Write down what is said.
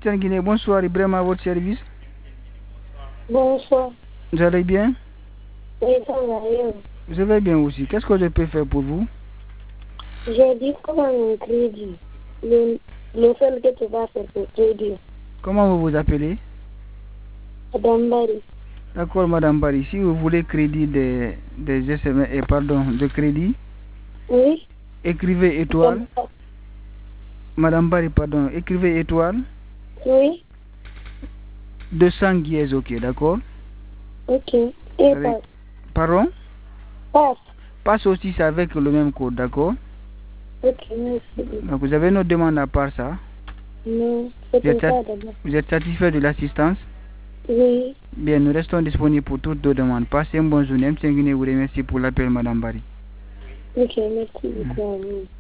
Western Guinée, bonsoir, Ibrahim à votre service. Bonsoir. Vous allez bien? Oui, ça va bien. Je vais bien aussi. Qu'est-ce que je peux faire pour vous? J'ai dit comment un crédit. Le seul que tu vas faire pour crédit. Comment vous vous appelez? Madame Barry. D'accord, Madame Barry. Si vous voulez crédit des SMS, de crédit, Oui. écrivez étoile. Madame Barry, pardon, écrivez étoile. Oui. 200 dièse, ok, d'accord? Ok. Et passe. Pardon? Passe. Passe aussi, c'est avec le même code, d'accord? Ok, merci. Donc, vous avez une autre demande à part ça? Non, c'est Vous êtes, ça d'abord. vous êtes satisfait de l'assistance? Oui. Bien, nous restons disponibles pour toutes vos demandes. Passez une bonne journée. M. Guinée vous remercie pour l'appel, Madame Barry. Ok, merci beaucoup à vous.